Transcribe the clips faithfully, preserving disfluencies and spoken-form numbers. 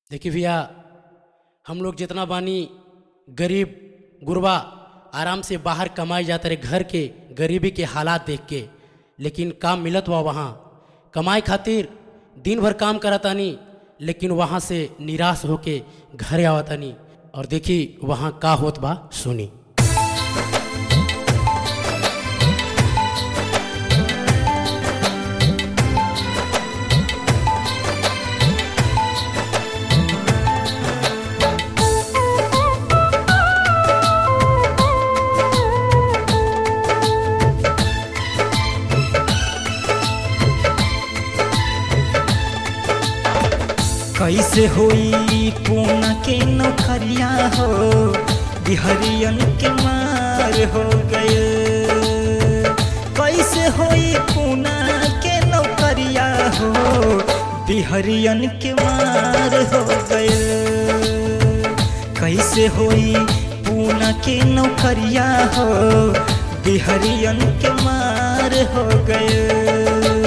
देखिए भैया, हम लोग जितना बानी गरीब गुरबा आराम से बाहर कमाई जाते रहे घर के गरीबी के हालात देख के, लेकिन काम मिलत हुआ वहाँ कमाई खातिर दिन भर काम करतानी, लेकिन वहाँ से निराश होके घर आवतानी। और देखी वहाँ का होत बा सुनी। कैसे होई पूना के नौकरिया हो, बिहरियन के मार हो गए। कैसे होई पूना के नौकरिया हो, बिहरियन के मार हो गए। कैसे होई पूना के नौकरिया हो, बिहरियन के मार हो गए।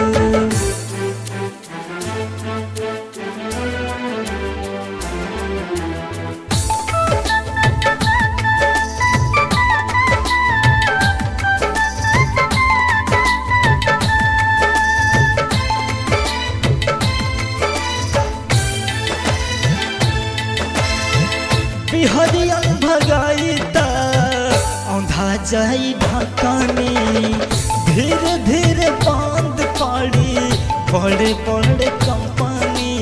बिहरियन भगाई ता औंधा जाई ढकानी, धीरे धीरे बंद पड़ी बड़े बड़े कंपनी।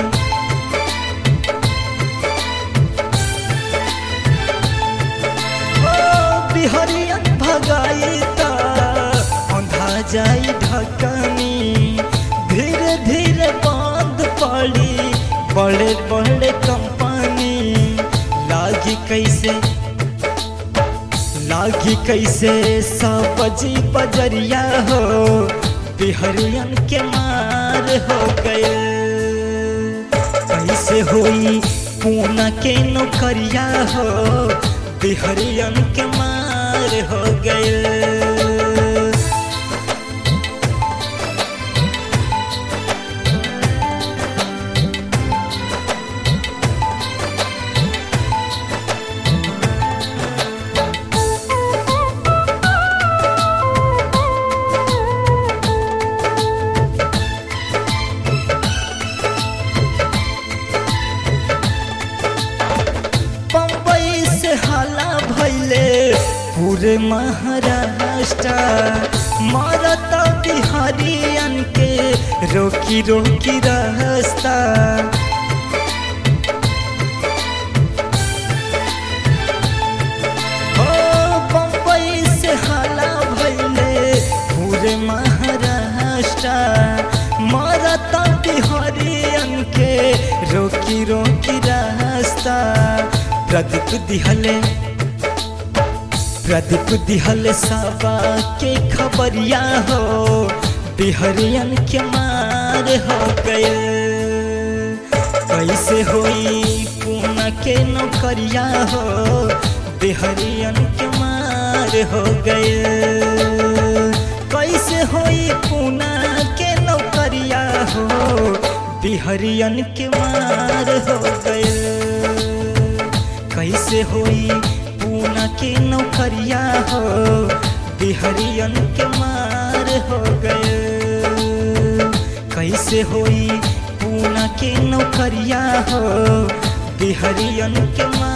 ओ बिहरियन भगाई ता औंधा जाई ढकानी, धीरे धीरे बंद पड़ी बड़े बड़े कंपनी। लागी कैसे लागी कैसे सापजी बजरिया हो, बिहरियन के मार हो गए। कैसे होई पूना के नौकरिया हो, बिहरियन के मार हो गए। पूरे महाराष्ट्र मारता बिहारियन के रोकी रोकी रास्ता। ओ बम्बई से हाला भैले पूरे महाराष्ट्र मारता बिहारियन के रोकी रोकी रास्ता। प्रदीप दिहले प्रदीप दिहल साबा के खबरिया हो, बिहरियन के मार हो गए। कैसे होई पूना के नौकरिया हो, बिहरियन के मार हो गए। कैसे होई पूना के नौकरिया हो, बिहरियन के मार हो गए। कैसे होई पूना के नौकरिया हो, बिहरियन के मार हो गए। कैसे होई पूना के नौकरिया हो, बिहरियन के मार